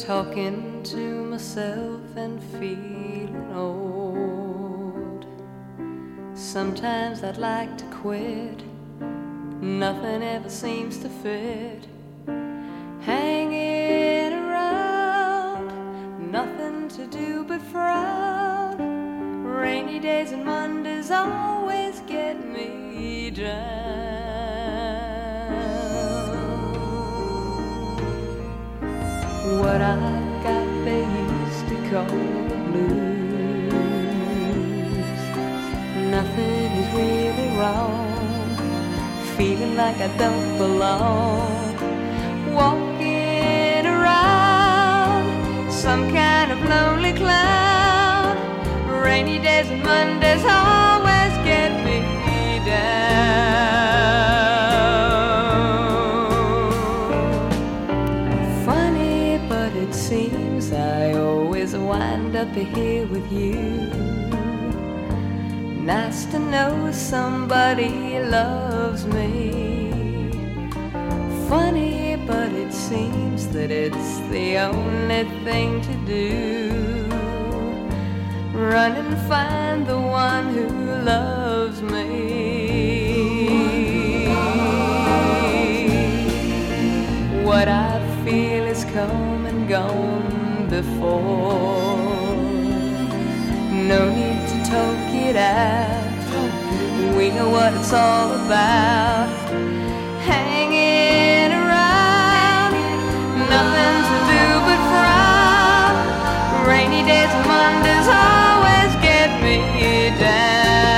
talking to myself and feeling old. Sometimes I'd like to quit, nothing ever seems to fit. Hanging around, nothing to do but frown. Rainy days and Mondays always get me down. What I've got they used to call the blues. Nothing is really wrong, feeling like I don't belong. Walking around, some kind of lonely cloud. Rainy days and Mondays always get me down. Funny, but it seems I always wind up here with you. Nice to know somebody loves me. Funny, but it seems that it's the only thing to do. Run and find the one who loves me. What I feel is come and gone before. No need to talk it out, we know what it's all about. Hanging around, nothing to do but frown. Rainy days and Mondays always get me down.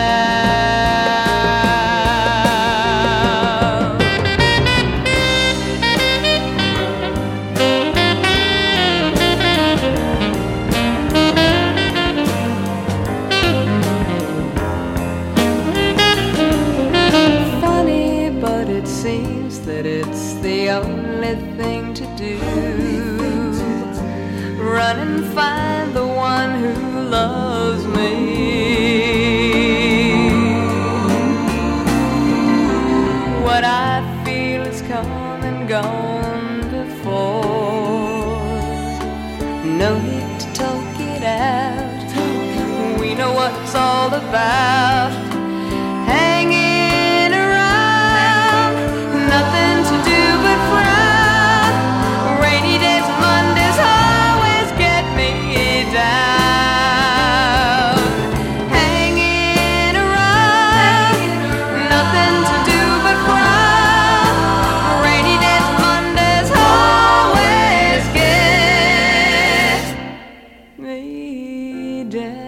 Funny, but it seems that it's the only thing to do. Run and find the one who loves me. What I feel is come and gone before. No need to talk it out, we know what it's all about. Hanging around, nothing to do but frown. Rainy days and Mondays always get me down. Hanging around, nothing to do but frown. Rainy days and Mondays always get me down.